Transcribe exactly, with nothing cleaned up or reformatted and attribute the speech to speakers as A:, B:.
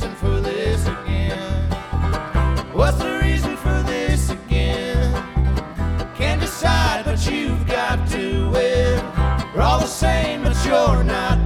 A: reason for this again? What's the reason for this again? Can't decide, but you've got to win. We're all the same, but you're not